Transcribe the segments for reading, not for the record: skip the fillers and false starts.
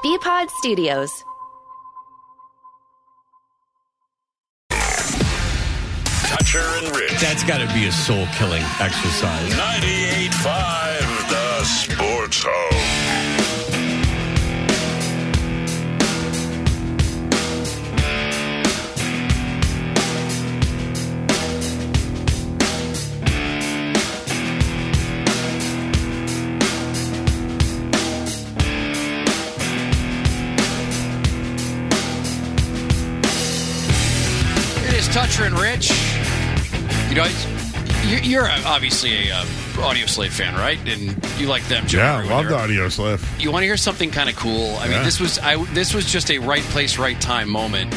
BPod Studios. Toucher and Rich. That's got to be a soul-killing exercise. 98.5, the Sports Home. Toucher and Rich, you know, you're obviously a Audio Slave fan, right? And you like them, Joe. Yeah, I love the Audio Slave. You want to hear something kind of cool? I mean, this was just a right place, right time moment.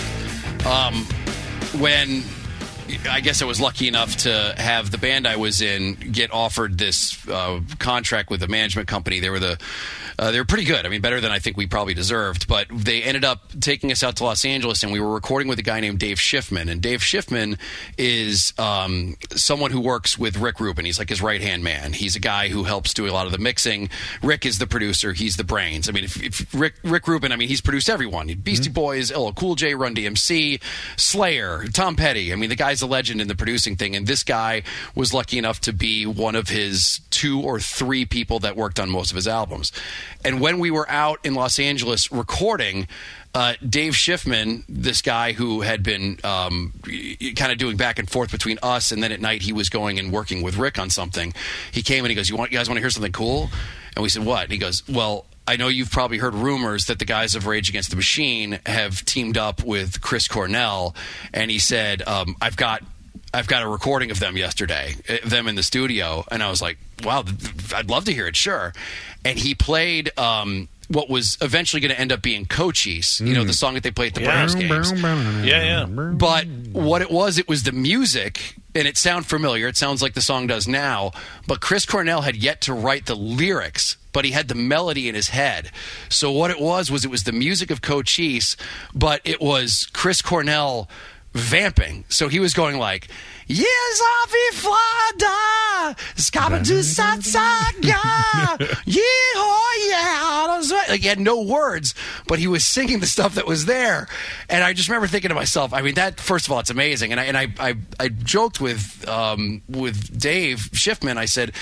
When I guess I was lucky enough to have the band I was in get offered this contract with a management company. They were pretty good. I mean, better than I think we probably deserved. But they ended up taking us out to Los Angeles, and we were recording with a guy named Dave Schiffman. And Dave Schiffman is someone who works with Rick Rubin. He's like his right-hand man. He's a guy who helps do a lot of the mixing. Rick is the producer. He's the brains. I mean, if Rick Rubin, I mean, he's produced everyone. Beastie Boys, LL Cool J, Run DMC, Slayer, Tom Petty. I mean, the guy's a legend in the producing thing. And this guy was lucky enough to be one of his 2 or 3 people that worked on most of his albums. And when we were out in Los Angeles recording, Dave Schiffman, this guy who had been kind of doing back and forth between us, and then at night he was going and working with Rick on something, he came and he goes, you guys want to hear something cool? And we said, what? And he goes, well, I know you've probably heard rumors that the guys of Rage Against the Machine have teamed up with Chris Cornell. And he said, I've got a recording of them yesterday, them in the studio. And I was like, wow, I'd love to hear it, sure. And he played what was eventually going to end up being Cochise, you know, the song that they played at the Browns games. Yeah. But what it was the music, and it sounded familiar. It sounds like the song does now. But Chris Cornell had yet to write the lyrics, but he had the melody in his head. So what it was the music of Cochise, but it was Chris Cornell vamping. So he was going like, yes, Flada, Scabatu Satsaga, yeah. Like he had no words, but he was singing the stuff that was there. And I just remember thinking to myself, I mean, that, first of all, it's amazing. And I joked with Dave Schiffman. I said,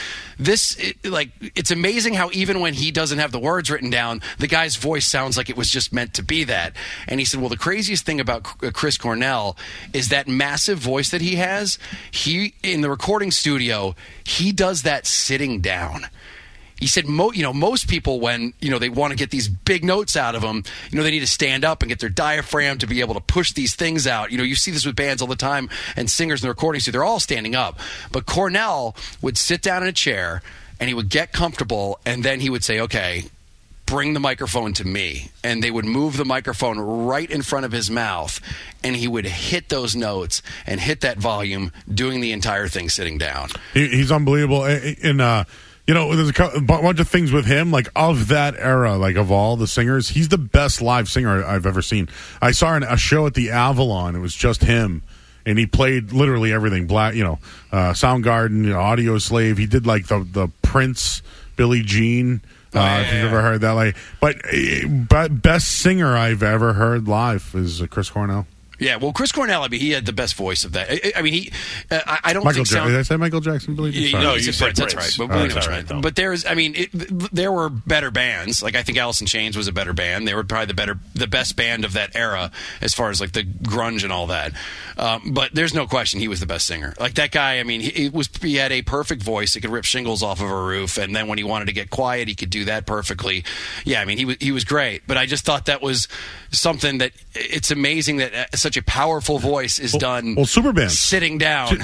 it's amazing how even when he doesn't have the words written down, the guy's voice sounds like it was just meant to be that. And he said, well, the craziest thing about Chris Cornell is that massive voice that he has. He, in the recording studio, he does that sitting down. He said, most people, when, they want to get these big notes out of them, they need to stand up and get their diaphragm to be able to push these things out. You see this with bands all the time and singers in the recording studio. They're all standing up. But Cornell would sit down in a chair and he would get comfortable, and then he would say, okay, bring the microphone to me. And they would move the microphone right in front of his mouth, and he would hit those notes and hit that volume, doing the entire thing sitting down. He's unbelievable. And there's a bunch of things with him, like of that era, like of all the singers, he's the best live singer I've ever seen. I saw a show at the Avalon. It was just him, and he played literally everything. Soundgarden, Audio Slave. He did like the Prince, Billie Jean. If you've ever heard that, but best singer I've ever heard live is Chris Cornell. Yeah, well, Chris Cornell, I mean, he had the best voice of that. I mean, I don't think so. Did I say Michael Jackson? No, you said Prince. That's right. But, but there were better bands. Like, I think Alice in Chains was a better band. They were probably the best band of that era as far as like the grunge and all that. But there's no question he was the best singer. Like that guy, I mean, he had a perfect voice. He could rip shingles off of a roof, and then when he wanted to get quiet, he could do that perfectly. Yeah, I mean, he was great. But I just thought that was something that it's amazing that such a powerful voice is done. Well, super bands sitting down.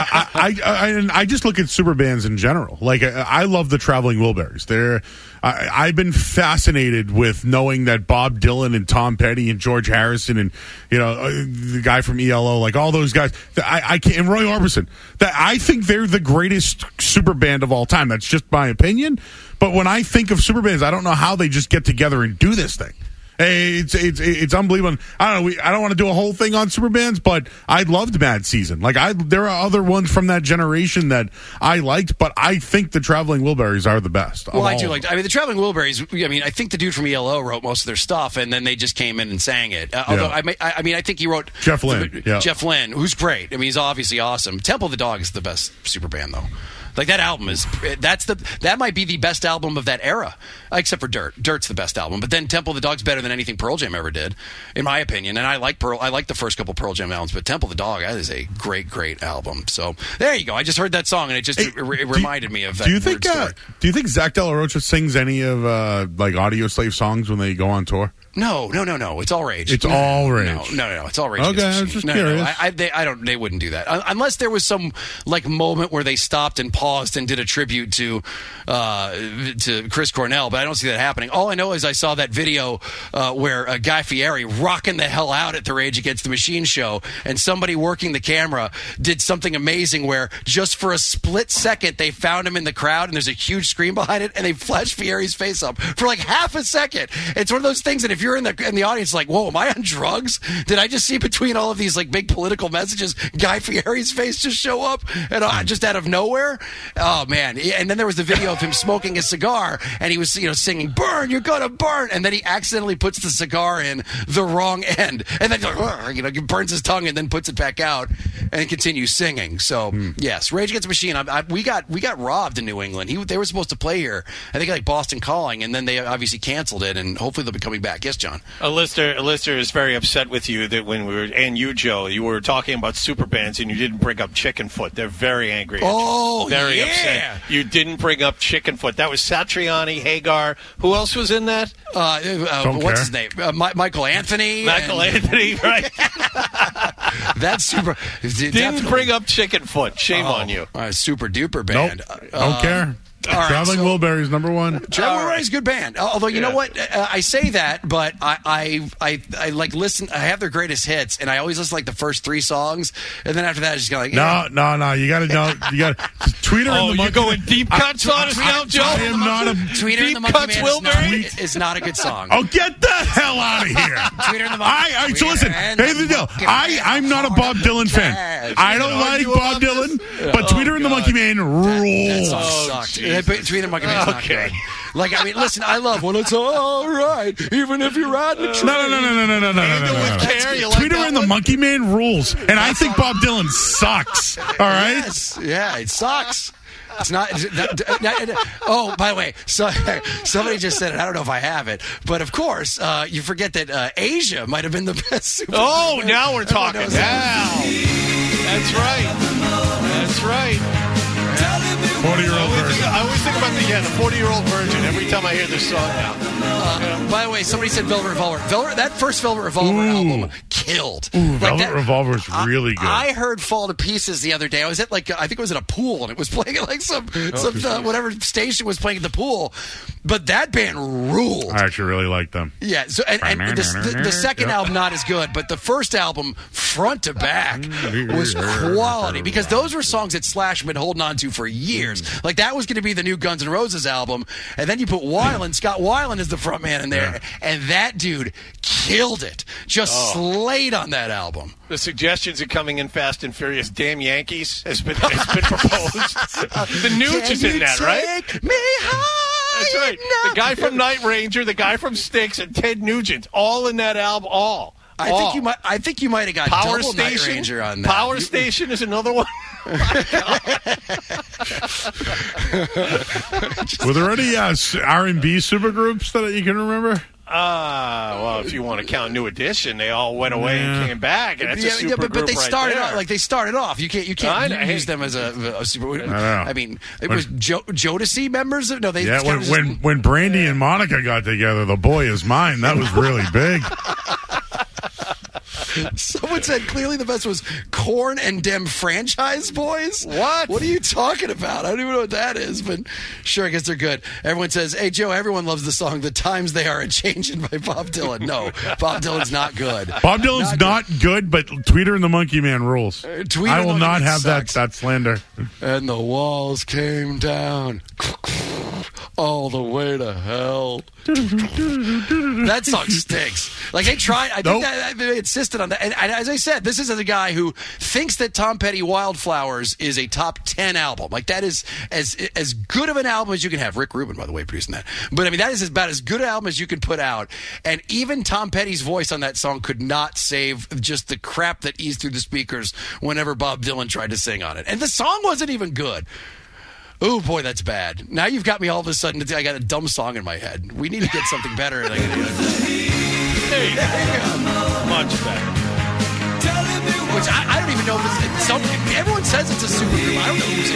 I just look at super bands in general. Like I love the Traveling Wilburys. I've been fascinated with knowing that Bob Dylan and Tom Petty and George Harrison and the guy from ELO, like all those guys. I can't. And Roy Orbison. That I think they're the greatest super band of all time. That's just my opinion. But when I think of super bands, I don't know how they just get together and do this thing. It's unbelievable. I don't know. I don't want to do a whole thing on super bands, but I loved Mad Season. Like there are other ones from that generation that I liked, but I think the Traveling Wilburys are the best. Well, I do like. I mean, the Traveling Wilburys. I mean, I think the dude from ELO wrote most of their stuff, and then they just came in and sang it. Although I mean, I think he wrote Jeff Lynne. Jeff Lynne, who's great. I mean, he's obviously awesome. Temple of the Dog is the best super band, though. Like that album that might be the best album of that era, except for Dirt. Dirt's the best album, but then Temple of the Dog's better than anything Pearl Jam ever did, in my opinion. And I like the first couple Pearl Jam albums, but Temple of the Dog, that is a great album. So there you go. I just heard that song and it just it reminded me of that. Do you think Zach De La Rocha sings any of like Audio Slave songs when they go on tour? No. It's all Rage. It's all Rage. No. It's all Rage. Okay, I was just curious. They wouldn't do that unless there was some like moment where they stopped and paused and did a tribute to Chris Cornell. But I don't see that happening. All I know is I saw that video where Guy Fieri rocking the hell out at the Rage Against the Machine show, and somebody working the camera did something amazing where just for a split second they found him in the crowd and there's a huge screen behind it and they flashed Fieri's face up for like half a second. It's one of those things that if you're in the audience, like, whoa, am I on drugs? Did I just see between all of these like big political messages, Guy Fieri's face just show up and just out of nowhere? Oh man! And then there was the video of him smoking a cigar, and he was singing "Burn, you're gonna burn," and then he accidentally puts the cigar in the wrong end, and then he burns his tongue and then puts it back out and continues singing. So yes, Rage Against the Machine. We got robbed in New England. They were supposed to play here. I think like Boston Calling, and then they obviously canceled it, and hopefully they'll be coming back. Yes, John. A listener is very upset with you that when we were, and you, Joe, you were talking about super bands and you didn't bring up Chickenfoot. They're very angry at you. Oh, very yeah. upset. You didn't bring up Chickenfoot. That was Satriani, Hagar. Who else was in that? What's his name? Michael Anthony. Anthony, right? That's super. Didn't bring up Chickenfoot. Shame on you. Super duper band. Nope. Don't care. All Traveling right, Wilburys #1. Traveling Wilburys, good band. Although you know what, I say that, but I like listen. I have their greatest hits, and I always listen to, like the first 3 songs, and then after that, I just go like, no. You got to know. You got to Tweeter in the Monkey. You're going deep cuts on us now, Joe. I am not a Tweeter in the Monkey Man is not a good song. Oh, get the hell out of here! Tweeter in the Monkey. So listen. Here's the deal. I'm not a Bob Dylan fan. I don't like Bob Dylan, but Tweeter in the Monkey Man rules. That song sucked. Tweeter in the Monkey Man's not good. Like, I mean, listen, I love when it's all right, even if you're riding a train. No. Tweeter in the Monkey Man rules, and I think Bob Dylan sucks. All right? Yes. Yeah, it sucks. It's not. Oh, by the way, somebody just said it. I don't know if I have it, but of course, you forget that Asia might have been the best Super Bowl. Now we're talking. Now. That's right. 40-year-old version. I always think about the 40-year-old version every time I hear this song now. By the way, somebody said Velvet Revolver. That first Velvet Revolver album killed. Velvet Revolver is really good. I heard Fall to Pieces the other day. I was at I think it was at a pool, and it was playing at like some whatever station was playing at the pool. But that band ruled. I actually really like them. Yeah. So and the second album not as good, but the first album front to back was quality because those were songs that Slash had been holding on to for years. Like that was going to be the new Guns N' Roses album, and then you put Weiland. Scott Weiland is the front man in there, and that dude killed it. Just slayed on that album. The suggestions are coming in fast and furious. Damn Yankees has been proposed. The Nuge is in that, right? Take me high. That's right. The guy from Night Ranger, the guy from Styx, and Ted Nugent, all in that album. I think you might have got Power double Station, Night Ranger on that. Power Station is another one. Were there any R&B supergroups that you can remember? Well, if you want to count New Edition, they all went away and came back, and that's a super but they group started right off like they started off. You can't use them as a super. I mean, it was Jodeci members. No, they. Yeah, when Brandy and Monica got together, The Boy Is Mine. That was really big. Someone said clearly the best was Korn and Dem Franchise Boys. What? What are you talking about? I don't even know what that is, but sure, I guess they're good. Everyone says, hey, Joe, everyone loves the song The Times They Are A-Changin' by Bob Dylan. No, Bob Dylan's not good. Bob Dylan's not good, but Tweeter and the Monkey Man rules. I will not have that slander. And the walls came down. All the way to hell. That song stinks. Like, they tried. I think that they insisted on that. And as I said, this is a guy who thinks that Tom Petty Wildflowers is a top 10 album. Like, that is as good of an album as you can have. Rick Rubin, by the way, producing that. But I mean, that is about as good an album as you can put out. And even Tom Petty's voice on that song could not save just the crap that eased through the speakers whenever Bob Dylan tried to sing on it. And the song wasn't even good. Oh, boy, that's bad. Now you've got me all of a sudden. I got a dumb song in my head. We need to get something better. There you go. Much better. Which I don't even know if it's... everyone says it's a supergroup. I don't know who's in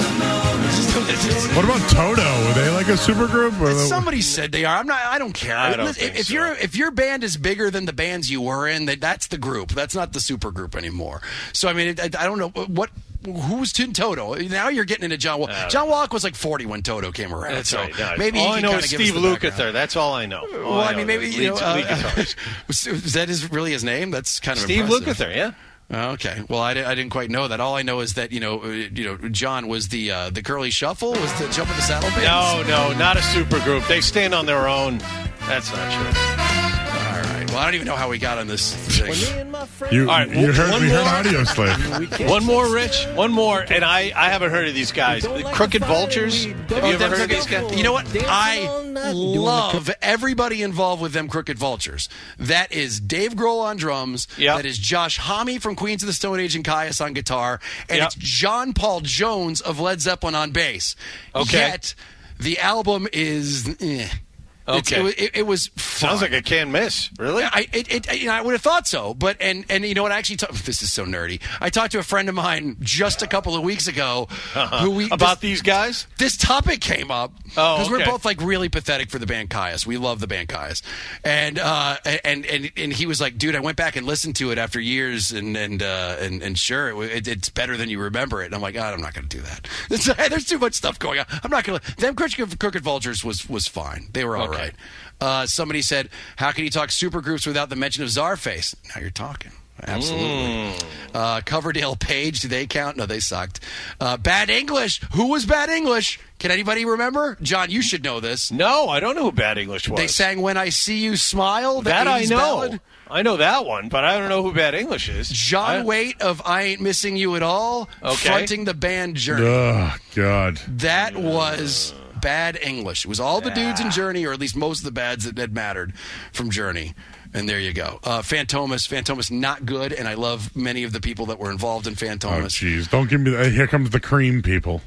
Asia. What about Toto? Are they like a supergroup? Or Somebody said they are. I don't care. I don't think so. If your band is bigger than the bands you were in, that's the group. That's not the supergroup anymore. So I mean, I don't know who's in Toto. Now you're getting into John Wallach. John Wallach was like 40 when Toto came around. That's so right. No, maybe all he I can know is give us Steve the background. Lukather. That's all I know. Well, I mean, maybe lead guitarist. Is that really his name? That's kind of Steve impressive. Lukather. Yeah. Okay. Well, I didn't quite know that. All I know is that John was the Curly Shuffle, was the Jump of the Saddle Bands. No, not a supergroup. They stand on their own. That's not true. All right. Well, I don't even know how we got on this thing. You right, heard one we more. heard Audio Slave. One more, Rich. One more, and I haven't heard of these guys. The Crooked Vultures. Have you ever heard of these guys? You know what? I love everybody involved with them Crooked Vultures. That is Dave Grohl on drums. Yep. That is Josh Homme from Queens of the Stone Age and Caius on guitar. And Yep. it's John Paul Jones of Led Zeppelin on bass. Okay. Yet, the album is... Okay. It was fun. Sounds like a can't miss. Really? I would have thought so, but and you know what? I actually, this is so nerdy. I talked to a friend of mine just a couple of weeks ago about these guys. This topic came up because we're okay. both like really pathetic for the band Caius. We love the band Caius, and he was like, "Dude, I went back and listened to it after years, and sure, it's better than you remember it." And I'm like, I'm not going to do that. There's too much stuff going on. I'm not going to. Them Crooked Vultures was fine. They were all right. Somebody said, "How can you talk supergroups without the mention of Czarface?" Now you're talking. Absolutely. Coverdale Page, do they count? No, they sucked. Bad English. Who was Bad English? Can anybody remember? John, you should know this. No, I don't know who Bad English was. They sang When I See You Smile. That I 80s know. ballad. I know that one, but I don't know who Bad English is. John Waite of I Ain't Missing You at All, fronting the band Journey. Oh, God. That was Bad English. It was all the dudes in Journey, or at least most of the bads that mattered from Journey. And there you go. Fantomas, not good, and I love many of the people that were involved in Fantomas. Oh, jeez. Don't give me that. Here comes the cream people.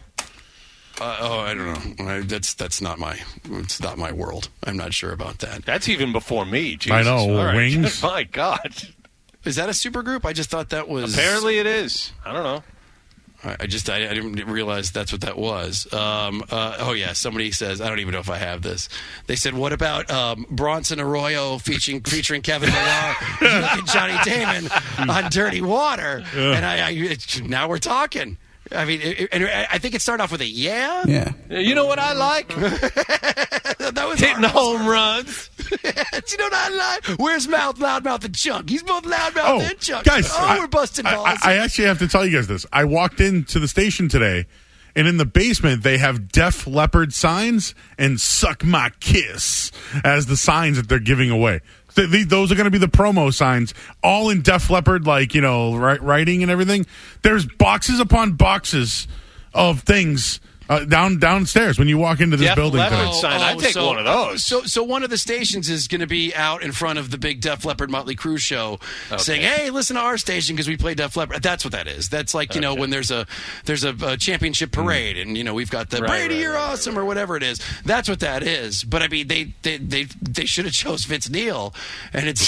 I don't know. That's not my world. I'm not sure about that. That's even before me. Jesus. I know. All right. Wings. My God. Is that a supergroup? I just thought that was... Apparently it is. I don't know. I didn't realize that's what that was. Oh, yeah. Somebody says, I don't even know if I have this. They said, what about Bronson Arroyo featuring Kevin Millar and Johnny Damon on Dirty Water? And now we're talking. I mean, I think it started off with a yeah. Yeah. You know what I like? That was hitting home runs. You know what I like? Where's Loudmouth and Chunk? He's both Loudmouth and Chunk. Guys, we're busting balls. I actually have to tell you guys this. I walked into the station today, and in the basement they have Def Leppard signs and Suck My Kiss as the signs that they're giving away. Those are going to be the promo signs, all in Def Leppard, writing and everything. There's boxes upon boxes of things downstairs when you walk into this Def building. Leppard sign. I'd take one of those. So one of the stations is going to be out in front of the big Def Leppard Motley Crue show, saying, "Hey, listen to our station because we play Def Leppard." That's what that is. That's like when there's a championship parade and we've got the Brady, you're awesome or whatever it is. That's what that is. But I mean, they should have chose Vince Neil, and it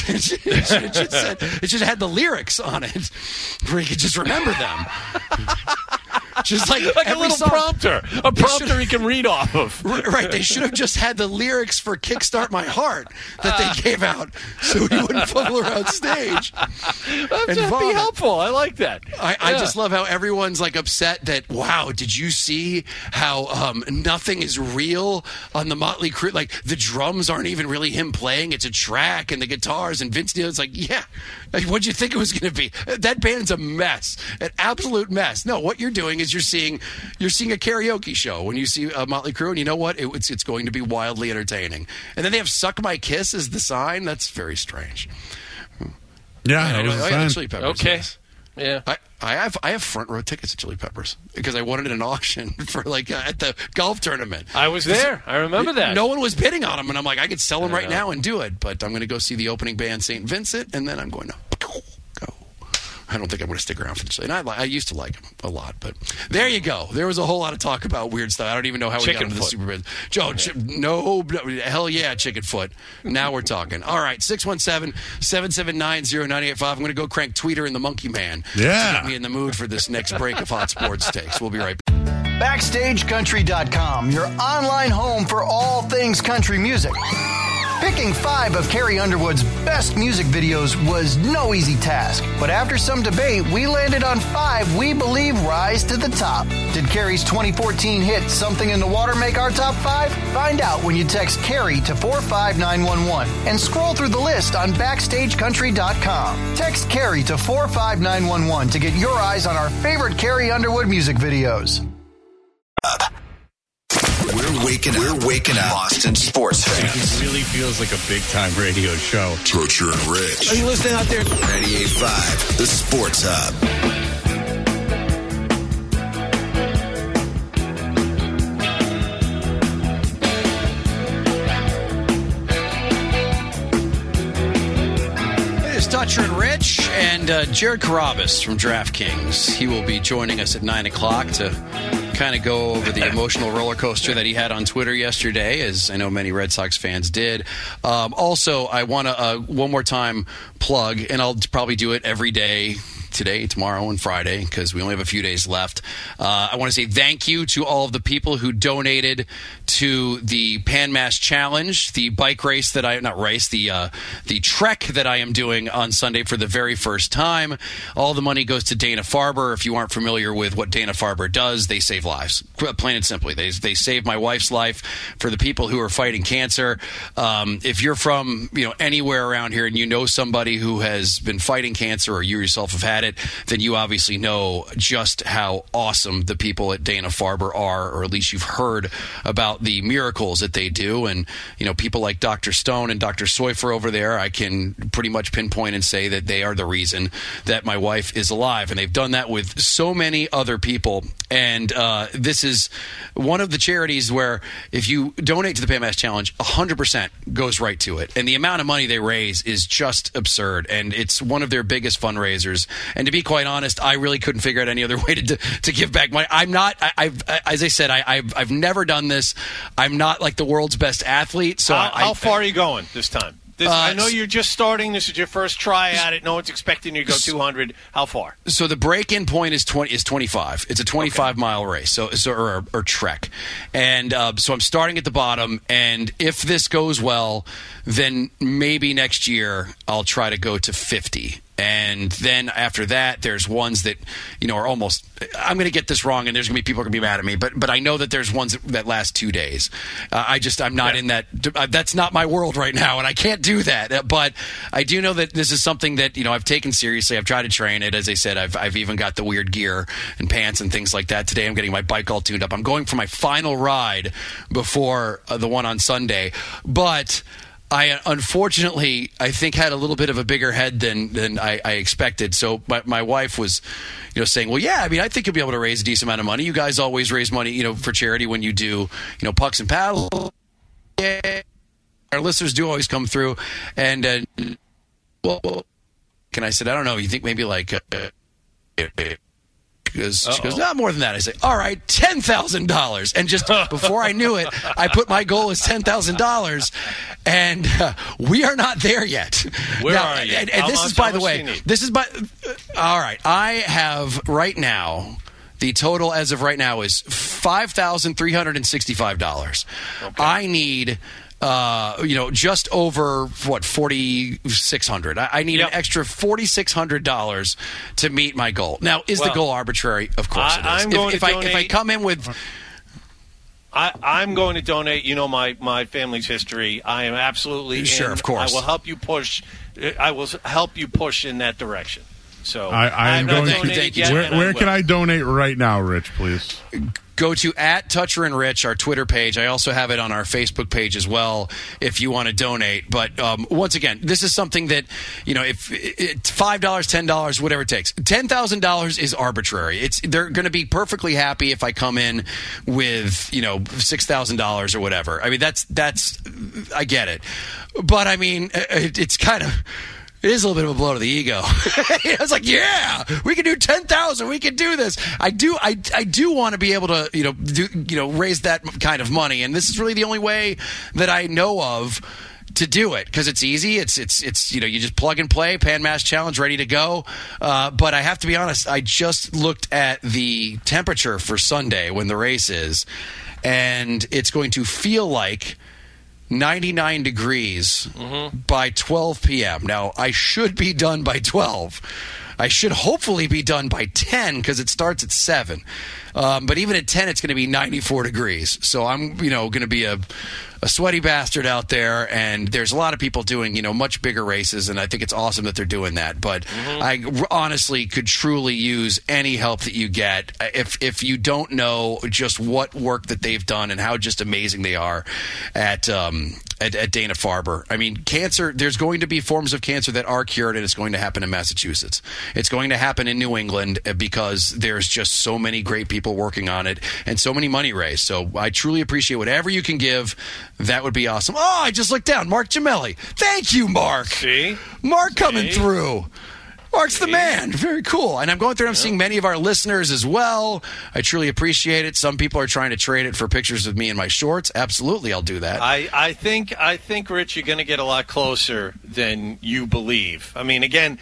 just had the lyrics on it where you could just remember them. Just like a little prompter. A prompter he can read off of. Right. They should have just had the lyrics for Kickstart My Heart that they gave out so he wouldn't fumble around stage. That'd be helpful. I like that. I just love how everyone's like upset that, wow, did you see how nothing is real on the Motley Crue? Like the drums aren't even really him playing. It's a track and the guitars. And Vince Neil's like, what'd you think it was going to be? That band's a mess. An absolute mess. No, what you're doing is you're seeing a karaoke show when you see Motley Crue, and you know what? It's going to be wildly entertaining. And then they have "Suck My Kiss" as the sign. That's very strange. Yeah, that was the sign. Chili Peppers. Okay. Yes. Yeah. I have front row tickets to Chili Peppers because I won it in an auction for at the golf tournament. I was there. I remember that. No one was bidding on them, and I'm like, I could sell them right now and do it, but I'm going to go see the opening band, St. Vincent, and then I'm going to go. I don't think I'm going to stick around for the Chili. And I used to like them a lot, but there you go. There was a whole lot of talk about weird stuff. I don't even know how we got into the Super Bowl. Joe, no, hell yeah, chicken foot. Now we're talking. All right, 617-779-0985. I'm going to go crank Tweeter and the Monkey Man. Yeah. To get me in the mood for this next break of Hot Sports Takes. We'll be right back. BackstageCountry.com, your online home for all things country music. Picking 5 of Carrie Underwood's best music videos was no easy task, but after some debate, we landed on 5 we believe rise to the top. Did Carrie's 2014 hit Something in the Water make our top 5? Find out when you text Carrie to 45911 and scroll through the list on BackstageCountry.com. Text Carrie to 45911 to get your eyes on our favorite Carrie Underwood music videos. We're waking up Boston sports fans. It really feels like a big-time radio show. Toucher and Rich. Are you listening out there? 98.5, the Sports Hub. It's Toucher and Rich and Jared Carabas from DraftKings. He will be joining us at 9 o'clock to kind of go over the emotional roller coaster that he had on Twitter yesterday, as I know many Red Sox fans did. Also, I want to one more time plug, and I'll probably do it every day, today, tomorrow, and Friday, because we only have a few days left. I want to say thank you to all of the people who donated to the Pan Mass Challenge, the bike race that the trek that I am doing on Sunday for the very first time. All the money goes to Dana-Farber. If you aren't familiar with what Dana-Farber does, they save lives. Plain and simply. They saved my wife's life for the people who are fighting cancer. If you're from anywhere around here and you know somebody who has been fighting cancer or you yourself have had it, then you obviously know just how awesome the people at Dana-Farber are, or at least you've heard about the miracles that they do. And, people like Dr. Stone and Dr. Soifer over there, I can pretty much pinpoint and say that they are the reason that my wife is alive. And they've done that with so many other people. And this is one of the charities where if you donate to the Pan Mass Challenge, 100% goes right to it. And the amount of money they raise is just absurd. And it's one of their biggest fundraisers. And to be quite honest, I really couldn't figure out any other way to give back money. I'm not, as I said, I've never done this. I'm not like the world's best athlete. So how far are you going this time? I know you're just starting. This is your first try at it. No one's expecting you to go 200. How far? So the break-in point is 25. It's a 25-mile race, or trek. And so I'm starting at the bottom. And if this goes well, then maybe next year I'll try to go to 50. And then after that, there's ones that, are almost, I'm going to get this wrong and there's going to be people who are going to be mad at me, but I know that there's ones that last 2 days. I'm not in that, that's not my world right now and I can't do that. But I do know that this is something that, I've taken seriously. I've tried to train it. As I said, I've even got the weird gear and pants and things like that. Today I'm getting my bike all tuned up. I'm going for my final ride before the one on Sunday. But I unfortunately, I think, had a little bit of a bigger head than I expected. So my wife was, saying, well, yeah, I think you'll be able to raise a decent amount of money. You guys always raise money, for charity when you do, pucks and paddles. Yeah. Our listeners do always come through. And, and I said, I don't know. You think maybe like... She goes, not more than that. I say, all right, $10,000. And just before I knew it, I put my goal as $10,000. And we are not there yet. Where are you? And this is, by the way, all right, I have right now, the total as of right now is $5,365. Okay. I need... just over $4,600. I need an extra $4,600 to meet my goal. Now, is the goal arbitrary? Of course it is. If I come in with, I'm going to donate. My family's history. I am absolutely sure. in. Of course, I will help you push. I will help you push in that direction. So I am going to. Thank you. Where can I donate right now, Rich? Please. Go to @ToucherandRich, our Twitter page. I also have it on our Facebook page as well if you want to donate. But once again, this is something that, if it's $5, $10, whatever it takes. $10,000 is arbitrary. They're going to be perfectly happy if I come in with, $6,000 or whatever. I mean, that's I get it. But I mean, it's kind of... It is a little bit of a blow to the ego. I was like, yeah, we can do 10,000. We can do this. I do want to be able to, raise that kind of money. And this is really the only way that I know of to do it, because it's easy. It's you just plug and play, Pan Mass Challenge, ready to go. But I have to be honest, I just looked at the temperature for Sunday when the race is, and it's going to feel like 99 degrees by 12 p.m. Now, I should be done by 12. I should hopefully be done by 10 because it starts at 7. But even at 10, it's going to be 94 degrees. So I'm, going to be a sweaty bastard out there, and there's a lot of people doing, much bigger races, and I think it's awesome that they're doing that. But I honestly could truly use any help that you get if you don't know just what work that they've done and how just amazing they are at Dana-Farber. I mean, cancer, there's going to be forms of cancer that are cured, and it's going to happen in Massachusetts. It's going to happen in New England because there's just so many great people working on it and so many money raised. So I truly appreciate whatever you can give. That would be awesome. Oh, I just looked down. Mark Gemelli. Thank you, Mark. See? Mark coming through. Mark's the man. Very cool. And I'm going through and I'm seeing many of our listeners as well. I truly appreciate it. Some people are trying to trade it for pictures of me in my shorts. Absolutely, I'll do that. I think, Rich, you're going to get a lot closer than you believe. I mean, again,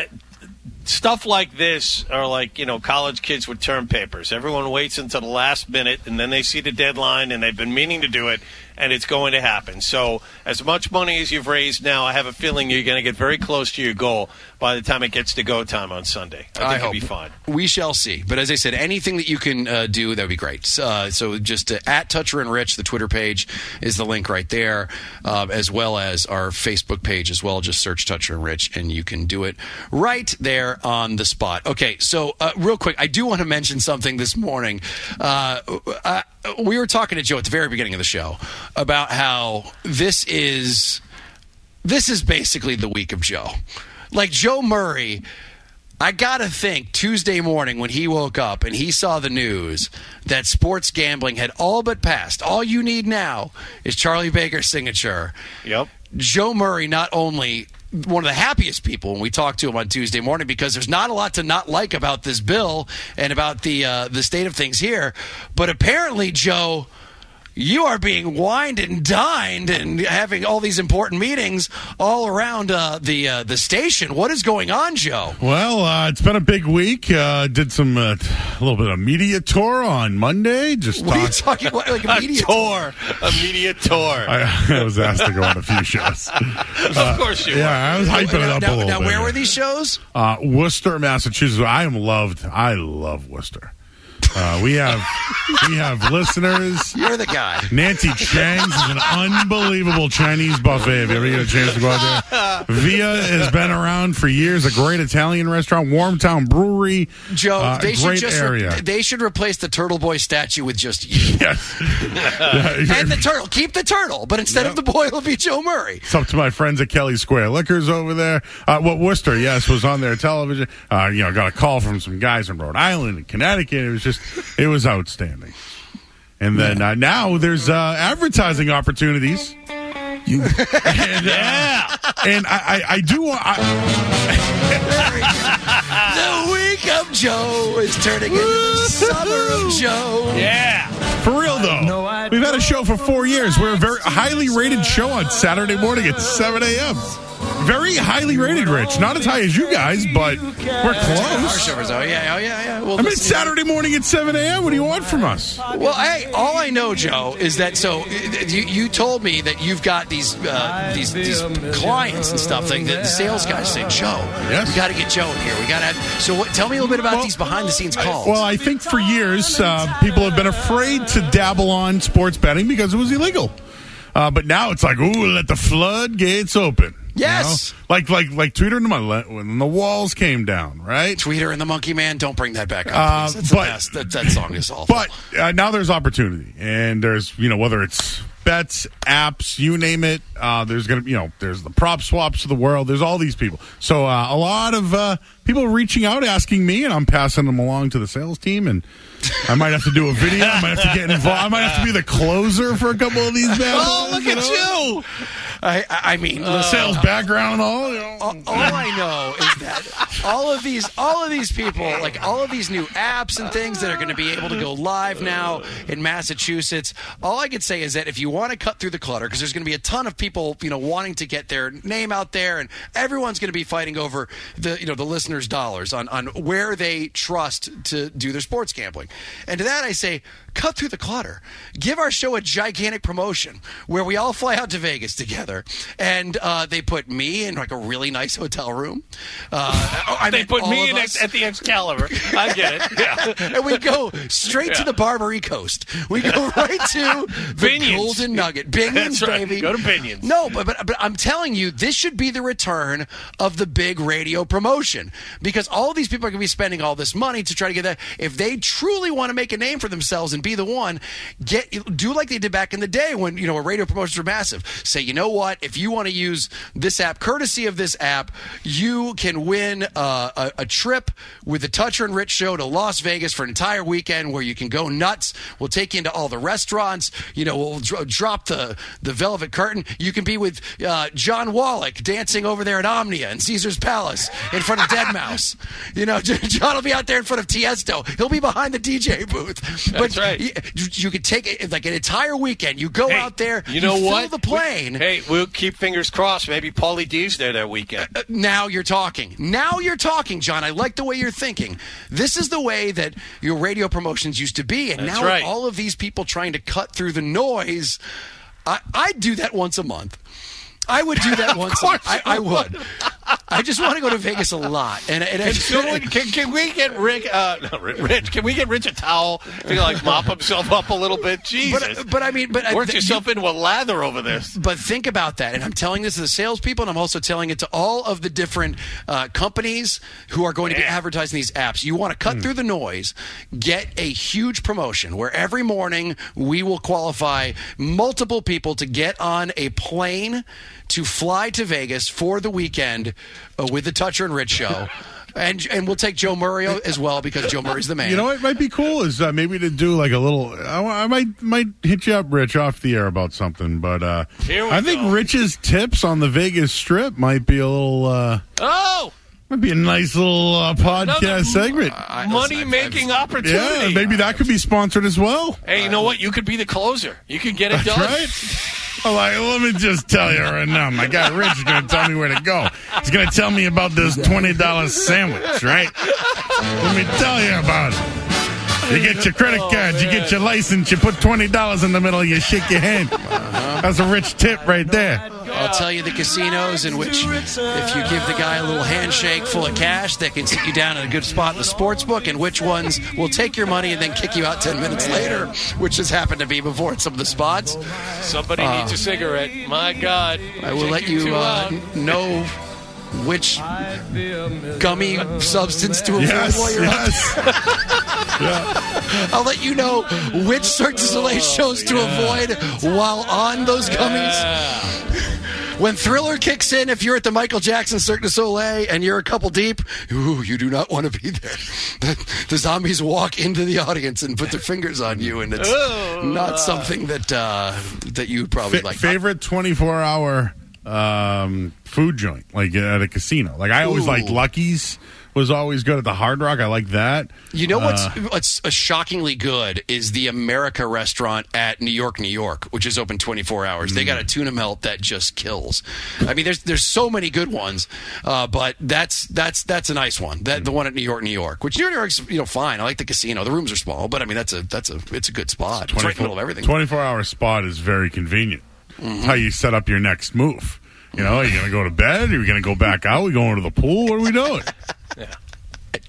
stuff like this are like, college kids with term papers. Everyone waits until the last minute, and then they see the deadline, and they've been meaning to do it, and it's going to happen. So as much money as you've raised now, I have a feeling you're going to get very close to your goal by the time it gets to go time on Sunday. I think it'll be fine. We shall see. But as I said, anything that you can do, that would be great. So just @ToucherandRich, the Twitter page is the link right there, as well as our Facebook page as well. Just search Toucher and Rich, and you can do it right there on the spot. Okay, so real quick, I do want to mention something this morning. We were talking to Joe at the very beginning of the show about how this is basically the week of Joe. Like Joe Murray, I got to think Tuesday morning when he woke up and he saw the news that sports gambling had all but passed. All you need now is Charlie Baker's signature. Yep. Joe Murray, not only one of the happiest people when we talked to him on Tuesday morning, because there's not a lot to not like about this bill and about the state of things here, but apparently, Joe, you are being wined and dined and having all these important meetings all around the station. What is going on, Joe? Well, it's been a big week. Did some a little bit of media tour on Monday. What are you talking about? Like a media tour? A media tour. I was asked to go on a few shows. Of course you were. Yeah, I was hyping it up a little bit. Now, where were these shows? Worcester, Massachusetts. I love Worcester. We have listeners. You're the guy. Nancy Chang's is an unbelievable Chinese buffet. If you ever get a chance to go out there, Via has been around for years. A great Italian restaurant, Warmtown Brewery. Joe, they should replace the Turtle Boy statue with just you. Yes. And the turtle. Keep the turtle, but instead of the boy, it'll be Joe Murray. It's up to my friends at Kelly Square Liquors over there. Worcester, yes, was on their television. Got a call from some guys in Rhode Island and Connecticut. It was outstanding. And then now there's advertising opportunities. And I do want... The week of Joe is turning into the summer of Joe. Yeah. For real, though. We've had a show for 4 years. We're a very highly rated show on Saturday morning at 7 a.m. Very highly rated, Rich. Not as high as you guys, but we're close. Yeah. Well, I mean, Saturday morning at 7 a.m. What do you want from us? Well, all I know, Joe, is that you told me that you've got these clients and stuff. The sales guys say, Joe, yes, we got to get Joe in here. We got to have. So, tell me a little bit about these behind-the-scenes calls. Well, I think for years people have been afraid to dabble on sports betting because it was illegal. But now it's like, ooh, let the floodgates open. Yes. You know? Like Tweeter when the walls came down, right? Tweeter and the Monkey Man, don't bring that back up, please. That's the best. That song is awful. But now there's opportunity, and there's, whether it's bets, apps, you name it, there's going to, there's the prop swaps of the world. There's all these people. So a lot of people reaching out, asking me, and I'm passing them along to the sales team, and I might have to do a video. I might have to get involved. I might have to be the closer for a couple of these bad Oh, look at you! I mean, the sales background and all. All I know is that all of these people, like all of these new apps and things that are going to be able to go live now in Massachusetts, all I could say is that if you want to cut through the clutter, because there's going to be a ton of people, wanting to get their name out there, and everyone's going to be fighting over the listeners' dollars on where they trust to do their sports gambling. And to that I say, cut through the clutter. Give our show a gigantic promotion where we all fly out to Vegas together, and they put me in like a really nice hotel room. They put me in at the Excalibur. I get it. Yeah. And we go straight to the Barbary Coast. We go right to the Binions. Golden Nugget. Binions, That's right. baby. Go to Binions. No, but I'm telling you, this should be the return of the big radio promotion, because all these people are going to be spending all this money to try to get that. If they truly want to make a name for themselves and be the one, do like they did back in the day when radio promotions were massive. Say, you know what? If you want to use this app, courtesy of this app, you can win a trip with the Toucher and Rich show to Las Vegas for an entire weekend where you can go nuts. We'll take you into all the restaurants. We'll drop the velvet curtain. You can be with John Wallach dancing over there at Omnia and Caesar's Palace in front of Deadmau5. John will be out there in front of Tiesto. He'll be behind the DJ booth. That's right. You could take it like an entire weekend. You go out there. You know what? Fill the plane. We'll keep fingers crossed. Maybe Paulie D's there that weekend. Now you're talking. Now you're talking, John. I like the way you're thinking. This is the way that your radio promotions used to be, and That's now right. all of these people trying to cut through the noise. I'd do that once a month. I would do that once. I would. I just want to go to Vegas a lot. And Can we get Rick? Rich? Can we get Rich a towel to mop himself up a little bit? Jesus. But work yourself into a lather over this. But think about that, and I'm telling this to the salespeople, and I'm also telling it to all of the different companies who are going to be advertising these apps. You want to cut through the noise, get a huge promotion where every morning we will qualify multiple people to get on a plane to fly to Vegas for the weekend with the Toucher and Rich show. And we'll take Joe Murray as well, because Joe Murray's the man. You know what might be cool is maybe to do like a little. I might hit you up, Rich, off the air about something. But I think Rich's tips on the Vegas Strip might be a little. Might be a nice little podcast segment. Money-making opportunity. Yeah, maybe that could be sponsored as well. Hey, you know what? You could be the closer. You could get it done. That's right. Let me just tell you right now, my guy Rich is going to tell me where to go. He's going to tell me about this $20 sandwich, right? Let me tell you about it. You get your credit cards, you get your license, you put $20 in the middle, you shake your hand. That's a Rich tip right there. I'll tell you the casinos in which if you give the guy a little handshake full of cash, they can sit you down in a good spot in the sports book, and which ones will take your money and then kick you out 10 minutes later, which has happened to me before at some of the spots. Somebody needs a cigarette. My God. I will let you know which gummy substance to avoid while you're out there. I'll let you know which Cirque du Soleil shows to avoid while on those gummies. When Thriller kicks in, if you're at the Michael Jackson Cirque du Soleil and you're a couple deep, you do not want to be there. The zombies walk into the audience and put their fingers on you, and it's not something that you would probably like. Favorite 24-hour food joint, like at a casino. Like I always liked Lucky's. Was always good at the Hard Rock. I like that. You know what's shockingly good is the America restaurant at New York, which is open 24 hours. They got a tuna melt that just kills. I mean, there's so many good ones, but that's a nice one. The one at New York, which New York's fine. I like the casino. The rooms are small, but I mean it's a good spot. It's right in the middle of everything. 24-hour spot is very convenient. It's how you set up your next move. Are you going to go to bed? Are we going to go back out? Are we going to the pool? What are we doing?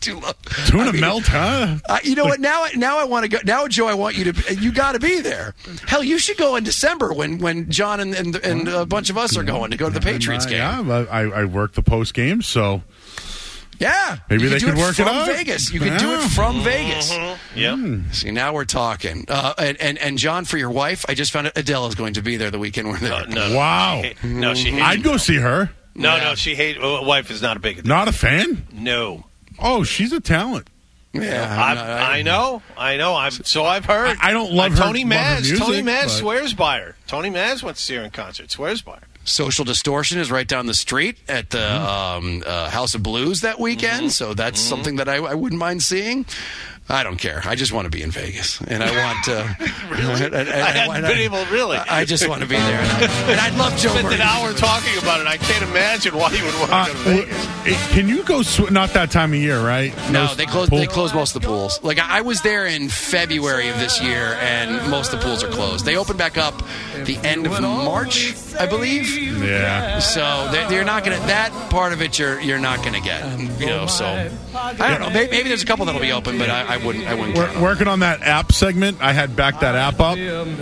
too low. Tuna melt, huh? You know what? Now I want to go. Now, Joe, I want you to. You got to be there. Hell, you should go in December when John and a bunch of us are going to go to the Patriots game. Yeah, I work the post game, so. Yeah, maybe they could work it out. Vegas. You could do it from Vegas. Yeah. See, now we're talking. And John, for your wife, I just found out Adele is going to be there the weekend we're there. No. Wow. She hates I'd go see her. No, she hates. Wife is not a big Adele. Not a fan? No. Oh, she's a talent. Yeah, I know. I've heard. I don't love her. Tony Maz. Music, Tony Maz but... swears by her. Tony Maz went to see her in concert. Swears by her. Social Distortion is right down the street at the House of Blues that weekend, so that's something that I wouldn't mind seeing. I don't care. I just want to be in Vegas, and I want to. Really? I hadn't been able. Really, I just want to be there, and I'd love Joe. Spent an hour talking about it. I can't imagine why you would want to go to Vegas. Can you go? Not that time of year, right? No, they close. They close most of the pools. Like I was there in February of this year, and most of the pools are closed. They open back up the end of March, I believe. Yeah. So they're not going to. That part of it, you're not going to get. So I don't know. Maybe there's a couple that'll be open, but I wouldn't. We're working on that app segment. I had backed that app up.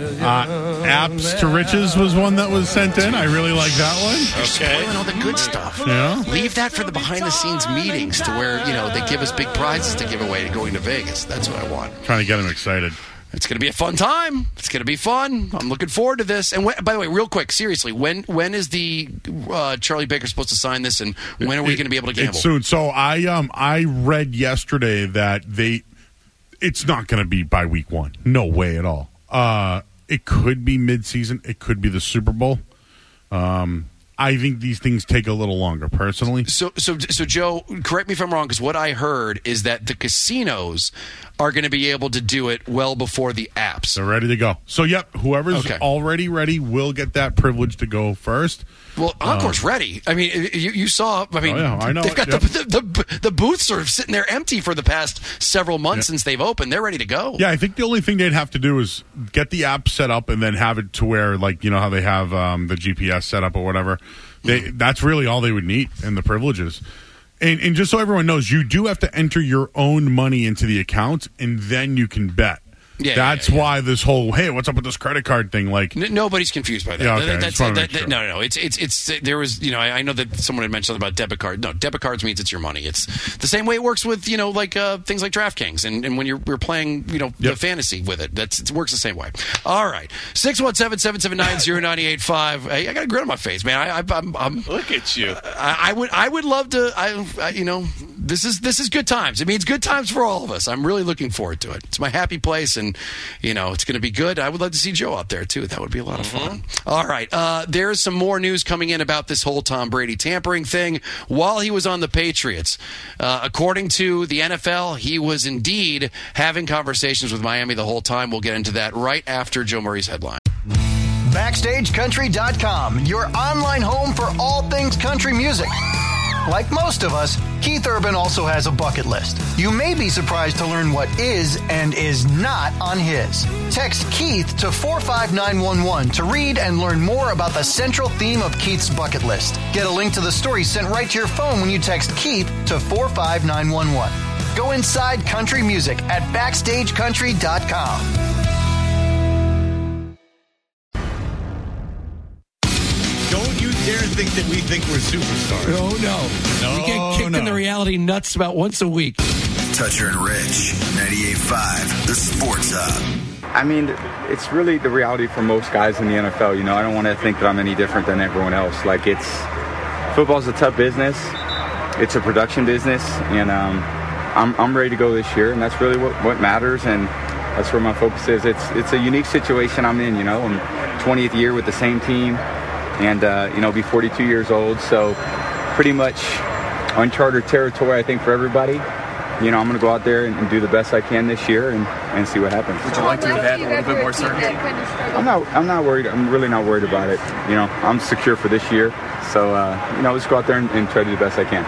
Apps to Riches was one that was sent in. I really like that one. Spoiling all the good stuff. Yeah. Leave that for the behind-the-scenes meetings to where they give us big prizes to give away going to Vegas. That's what I want. Trying to get them excited. It's going to be a fun time. It's going to be fun. I'm looking forward to this. And by the way, real quick, seriously, when is the Charlie Baker supposed to sign this, and when are we going to be able to gamble? It's soon. So I read yesterday that it's not going to be by week 1. No way at all. It could be mid-season. It could be the Super Bowl. I think these things take a little longer, personally. So Joe, correct me if I'm wrong, because what I heard is that the casinos are going to be able to do it well before the apps. They're ready to go. So, yep, whoever's already ready will get that privilege to go first. Well, Encore's ready. I mean, you saw. I mean, I know. They've got the booths sort of sitting there empty for the past several months since they've opened. They're ready to go. Yeah, I think the only thing they'd have to do is get the app set up and then have it to where, like, how they have the GPS set up or whatever. That's really all they would need, and the privileges. And just so everyone knows, you do have to enter your own money into the account, and then you can bet. That's why this whole, hey, what's up with this credit card thing? Like, nobody's confused by that. Yeah, okay. No. It's there was, I know that someone had mentioned something about debit card. No, debit cards means it's your money. It's the same way it works with, things like DraftKings and when you're playing, the fantasy with it. It works the same way. All right. 617-779-0985. Hey, I got a grin on my face, man. I'm look at you. I would love to, this is good times. It means good times for all of us. I'm really looking forward to it. It's my happy place, and it's going to be good. I would love to see Joe out there too. That would be a lot of fun. All right, there's some more news coming in about this whole Tom Brady tampering thing while he was on the Patriots. According to the NFL, he was indeed having conversations with Miami the whole time. We'll get into that right after Joe Murray's headline. BackstageCountry.com, your online home for all things country music. Like most of us, Keith Urban also has a bucket list. You may be surprised to learn what is and is not on his. Text Keith to 45911 to read and learn more about the central theme of Keith's bucket list. Get a link to the story sent right to your phone when you text Keith to 45911. Go inside country music at BackstageCountry.com. Don't you dare think that we think we're superstars. Oh, no. We get kicked in the reality nuts about once a week. Toucher and Rich, 98.5, the Sports Hub. I mean, it's really the reality for most guys in the NFL. I don't want to think that I'm any different than everyone else. Football's a tough business. It's a production business, and I'm ready to go this year, and that's really what matters, and that's where my focus is. It's a unique situation I'm in, I'm 20th year with the same team. And, be 42 years old. So pretty much uncharted territory, I think, for everybody. I'm going to go out there and do the best I can this year and see what happens. Would you like to have had a little bit more certainty? I'm not worried. I'm really not worried about it. I'm secure for this year. So, let's go out there and try to do the best I can.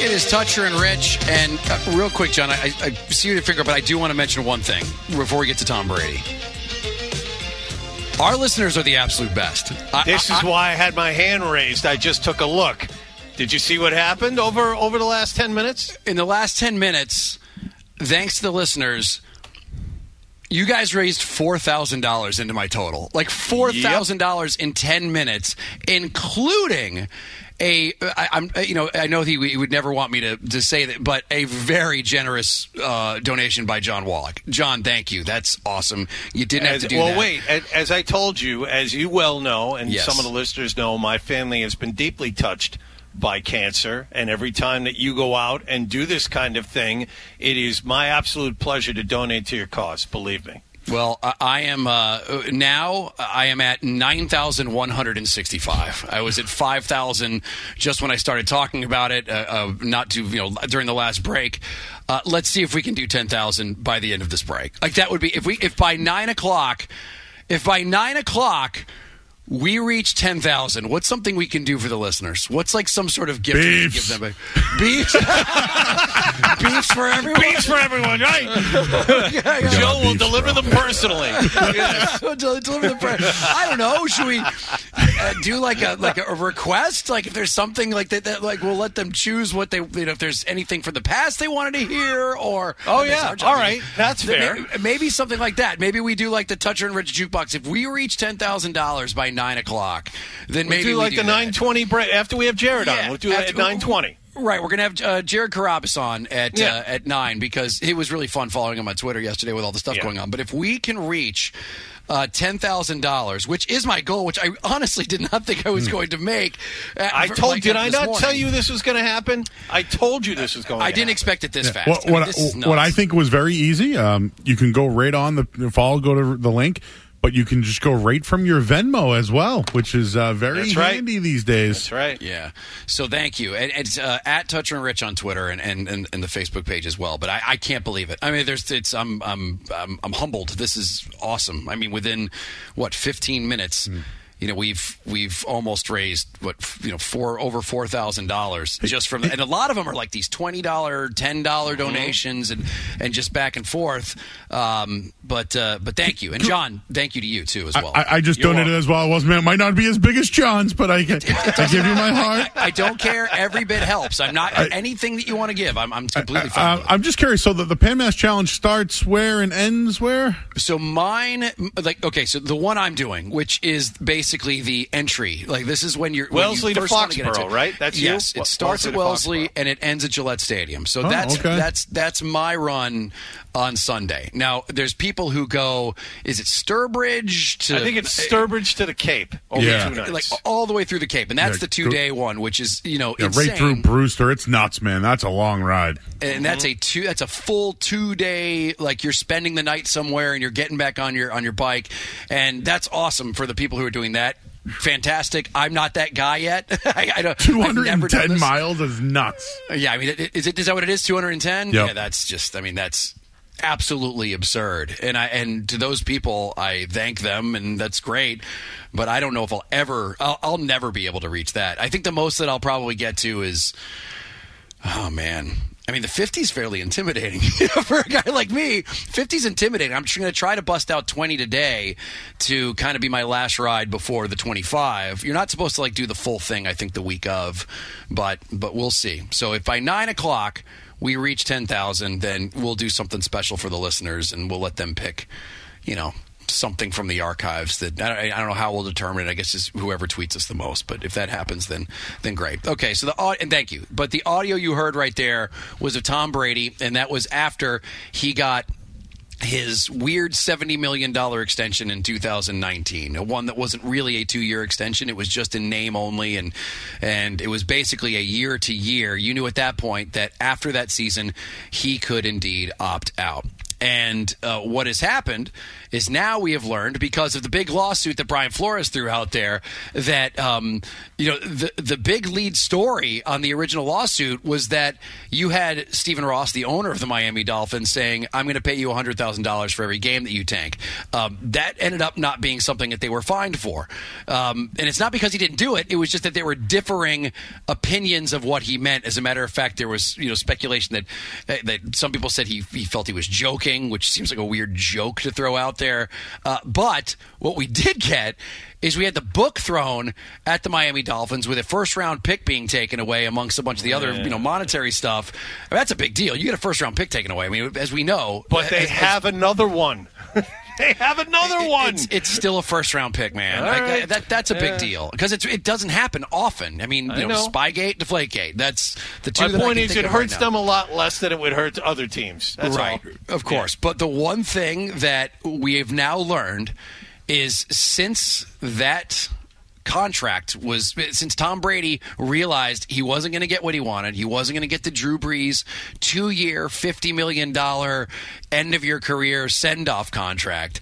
It is Toucher and Rich. And real quick, John, I see your finger, but I do want to mention one thing before we get to Tom Brady. Our listeners are the absolute best. This is why I had my hand raised. I just took a look. Did you see what happened over the last 10 minutes? In the last 10 minutes, thanks to the listeners, you guys raised $4,000 into my total. Like $4,000 in 10 minutes, including I know he would never want me to say that, but a very generous donation by John Wallach. John, thank you. That's awesome. You didn't have to do that. Well, wait. As I told you, as you well know, and Yes. some of the listeners know, my family has been deeply touched by cancer, and every time that you go out and do this kind of thing, it is my absolute pleasure to donate to your cause, believe me. Well, I am now. I am at 9,165. I was at 5,000 just when I started talking about it. Not during the last break. Let's see if we can do 10,000 by the end of this break. Like that would be if by 9 o'clock. If by 9 o'clock we reach 10,000, what's something we can do for the listeners? What's like some sort of gift we can give them? Beefs? Beefs for everyone? Beefs for everyone, right? Joe will deliver them personally. Yes. Deliver them I don't know. Should we do like a request? Like if there's something like that, like we'll let them choose what they, if there's anything from the past they wanted to hear, or all right, that's fair. Maybe something like that. Maybe we do like the Toucher and Rich jukebox. If we reach $10,000 by 9 o'clock, then maybe do like we do the 9:20 break after we have Jared on. We'll do that at 9:20. Right, we're going to have Jared Carabas on at 9 because it was really fun following him on Twitter yesterday with all the stuff going on. But if we can reach $10,000, which is my goal, which I honestly did not think I was going to make. Did I not tell you this was going to happen? I told you this was going to happen. I didn't expect it this fast. What I think was very easy, you can go right on the follow, go to the link. But you can just go right from your Venmo as well, which is very handy these days. That's right. Yeah. So thank you. And it's at Toucher and Rich on Twitter and the Facebook page as well. But I can't believe it. I mean, I'm humbled. This is awesome. I mean, within 15 minutes. We've almost raised over $4,000 just from, and a lot of them are like these $20, $10 donations and just back and forth. But thank you, and John, thank you to you too as well. I just donated as well. It might not be as big as John's, but I give you my heart. I don't care. Every bit helps. I'm not anything that you want to give. I'm completely fine. I'm just curious. So the Pan Mass Challenge starts where and ends where? So mine, so the one I'm doing, which is basically the entry. Like this is when you're Wellesley when you to first want to get into Foxborough, right? That's yes. you? It starts at Wellesley and it ends at Gillette Stadium. So that's my run on Sunday. Now there's people who go. Is it Sturbridge to? I think it's Sturbridge to the Cape over 2 nights, like all the way through the Cape, and that's the 2-day one, which is insane. Right through Brewster. It's nuts, man. That's a long ride, and that's a full 2-day. Like you're spending the night somewhere and you're getting back on your bike, and that's awesome for the people who are doing that. Fantastic. I'm not that guy yet. I don't. 210 miles is nuts. Yeah, I mean, is that what it is? 210? Yep. Yeah, that's absolutely absurd. And to those people, I thank them, and that's great. But I don't know if I'll never be able to reach that. I think the most that I'll probably get to is, oh man. I mean, the 50's fairly intimidating for a guy like me. 50's intimidating. I'm just going to try to bust out 20 today to kind of be my last ride before the 25. You're not supposed to do the full thing, I think, the week of, but we'll see. So if by 9 o'clock we reach 10,000, then we'll do something special for the listeners, and we'll let them pick, something from the archives that I don't know how we'll determine it. I guess it's whoever tweets us the most. But if that happens, then great. Okay, so and thank you. But the audio you heard right there was of Tom Brady, and that was after he got his weird $70 million extension in 2019, one that wasn't really a 2-year extension. It was just in name only, and it was basically a year to year. You knew at that point that after that season, he could indeed opt out. And what has happened is now we have learned, because of the big lawsuit that Brian Flores threw out there, that the big lead story on the original lawsuit was that you had Stephen Ross, the owner of the Miami Dolphins, saying, I'm going to pay you $100,000 for every game that you tank. That ended up not being something that they were fined for. And it's not because he didn't do it. It was just that there were differing opinions of what he meant. As a matter of fact, there was speculation that some people said he felt he was joking, which seems like a weird joke to throw out there. But what we did get is we had the book thrown at the Miami Dolphins with a first-round pick being taken away amongst a bunch of the other monetary stuff. I mean, that's a big deal. You get a first-round pick taken away. I mean, as we know. But they have another one. They have another one. It's still a first-round pick, man. Right. That's a big deal because it doesn't happen often. I mean, Spygate, Deflategate. That's the two. My point is, it hurts them a lot less than it would hurt other teams. That's right, all. Of course. Yeah. But the one thing that we have now learned is since that contract since Tom Brady realized he wasn't going to get what he wanted, he wasn't going to get the Drew Brees 2-year, $50 million end of your career send-off contract,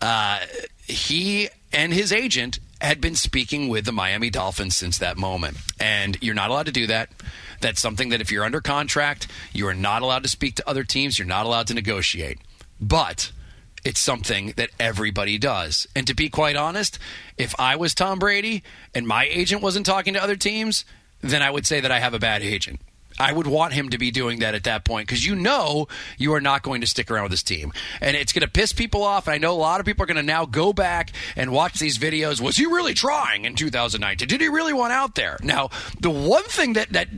he and his agent had been speaking with the Miami Dolphins since that moment. And you're not allowed to do that. That's something that if you're under contract, you are not allowed to speak to other teams. You're not allowed to negotiate. But it's something that everybody does. And to be quite honest, if I was Tom Brady and my agent wasn't talking to other teams, then I would say that I have a bad agent. I would want him to be doing that at that point because you are not going to stick around with this team. And it's going to piss people off. And I know a lot of people are going to now go back and watch these videos. Was he really trying in 2019? Did he really want out there? Now, the one thing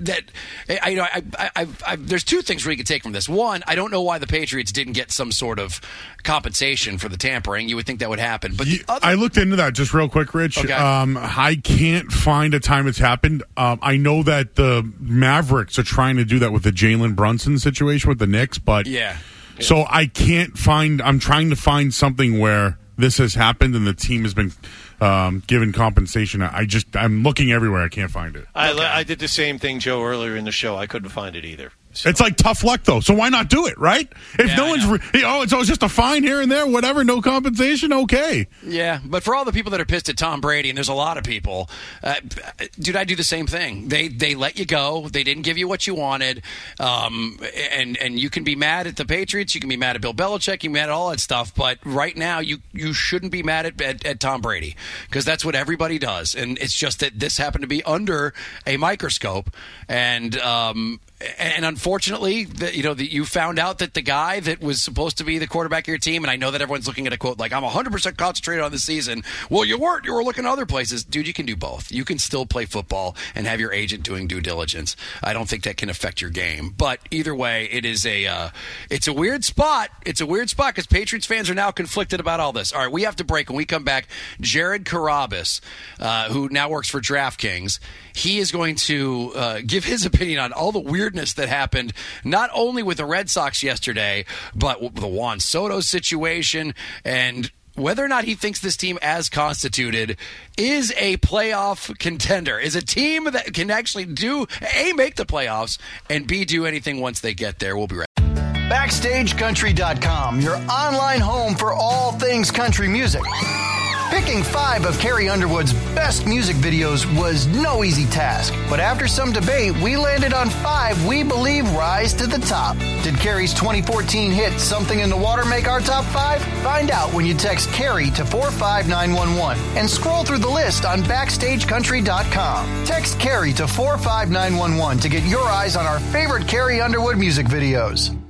there's two things we could take from this. One, I don't know why the Patriots didn't get some sort of compensation for the tampering. You would think that would happen. But I looked into that just real quick, Rich. Okay. I can't find a time it's happened. I know that the Mavericks are trying to do that with the Jalen Brunson situation with the Knicks, but so I can't find. I'm trying to find something where this has happened and the team has been given compensation. I'm looking everywhere. I can't find it. I did the same thing, Joe, earlier in the show. I couldn't find it either. So. It's like tough luck, though. So why not do it, right? If no one's, it's just a fine here and there, whatever, no compensation, okay. Yeah, but for all the people that are pissed at Tom Brady, and there's a lot of people, dude, I do the same thing. They let you go. They didn't give you what you wanted, and you can be mad at the Patriots. You can be mad at Bill Belichick. You can be mad at all that stuff. But right now, you shouldn't be mad at Tom Brady because that's what everybody does. And it's just that this happened to be under a microscope, and unfortunately, you found out that the guy that was supposed to be the quarterback of your team, and I know that everyone's looking at a quote like, I'm 100% concentrated on the season. Well, you weren't. You were looking at other places. Dude, you can do both. You can still play football and have your agent doing due diligence. I don't think that can affect your game. But either way, it's a weird spot. It's a weird spot because Patriots fans are now conflicted about all this. All right, we have to break. When we come back, Jared Carrabis, who now works for DraftKings, he is going to give his opinion on all the weirdness that happened, not only with the Red Sox yesterday, but the Juan Soto situation, and whether or not he thinks this team, as constituted, is a playoff contender, is a team that can actually make the playoffs, and B, do anything once they get there. We'll be right back. BackstageCountry.com, your online home for all things country music. Picking 5 of Carrie Underwood's best music videos was no easy task. But after some debate, we landed on 5 we believe rise to the top. Did Carrie's 2014 hit Something in the Water make our top 5? Find out when you text Carrie to 45911 and scroll through the list on BackstageCountry.com. Text Carrie to 45911 to get your eyes on our favorite Carrie Underwood music videos.